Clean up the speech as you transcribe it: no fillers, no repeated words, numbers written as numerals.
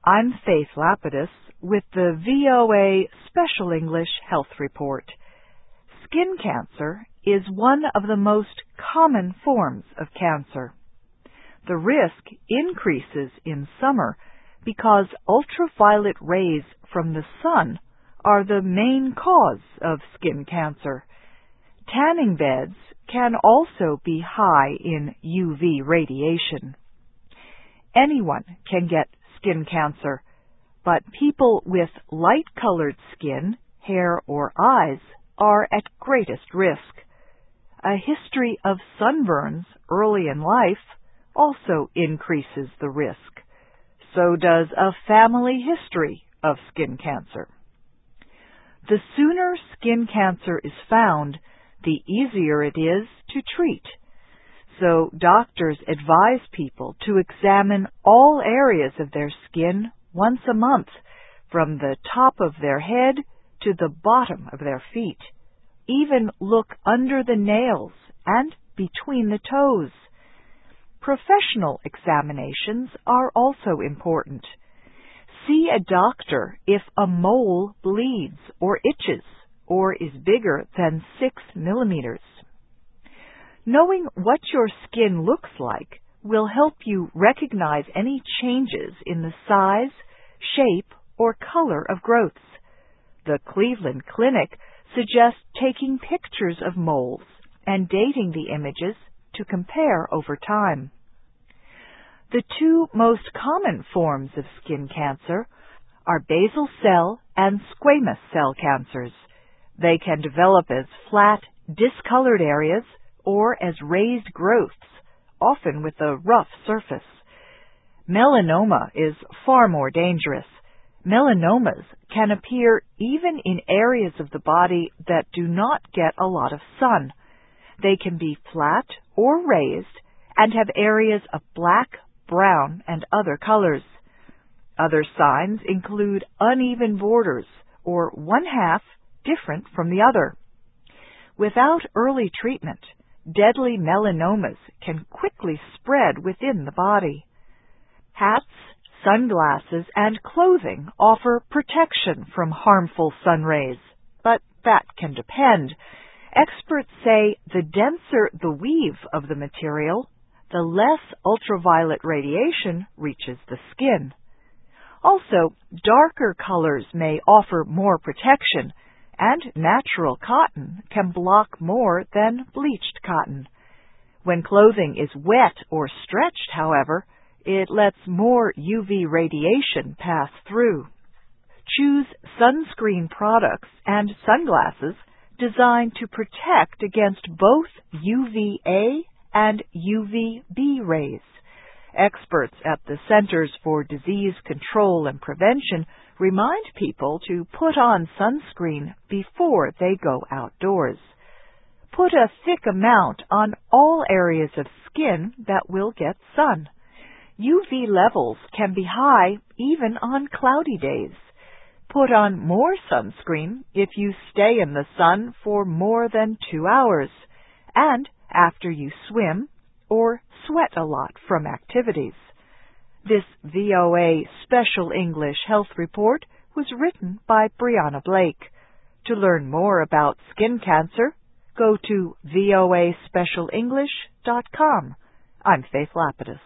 I'm Faith Lapidus with the VOA Special English Health Report. Skin cancer is one of the most common forms of cancer. The risk increases in summer because ultraviolet rays from the sun are the main cause of skin cancer. Tanning beds can also be high in UV radiation. Anyone can get skin cancer, but people with light-colored skin, hair, or eyes are at greatest risk. A history of sunburns early in life also increases the risk. So does a family history of skin cancer. The sooner skin cancer is found, the easier it is to treat. So doctors advise people to examine all areas of their skin once a month, from the top of their head to the bottom of their feet. Even look under the nails and between the toes. Professional examinations are also important. See a doctor if a mole bleeds or itches or is bigger than 6 millimeters. Knowing what your skin looks like will help you recognize any changes in the size, shape, or color of growths. The Cleveland Clinic suggests taking pictures of moles and dating the images to compare over time. The two most common forms of skin cancer are basal cell and squamous cell cancers. They can develop as flat, discolored areas or as raised growths, often with a rough surface. Melanoma is far more dangerous. Melanomas can appear even in areas of the body that do not get a lot of sun. They can be flat or raised and have areas of black, brown, and other colors. Other signs include uneven borders or one half different from the other. Without early treatment, deadly melanomas can quickly spread within the body. Hats, sunglasses, and clothing offer protection from harmful sun rays, but that can depend. Experts say the denser the weave of the material, the less ultraviolet radiation reaches the skin. Also, darker colors may offer more protection, and natural cotton can block more than bleached cotton. When clothing is wet or stretched, however, it lets more UV radiation pass through. Choose sunscreen products and sunglasses designed to protect against both UVA and UVB rays. Experts at the Centers for Disease Control and Prevention remind people to put on sunscreen before they go outdoors. Put a thick amount on all areas of skin that will get sun. UV levels can be high even on cloudy days. Put on more sunscreen if you stay in the sun for more than 2 hours and after you swim or sweat a lot from activities. This VOA Special English Health Report was written by Brianna Blake. To learn more about skin cancer, go to voaspecialenglish.com. I'm Faith Lapidus.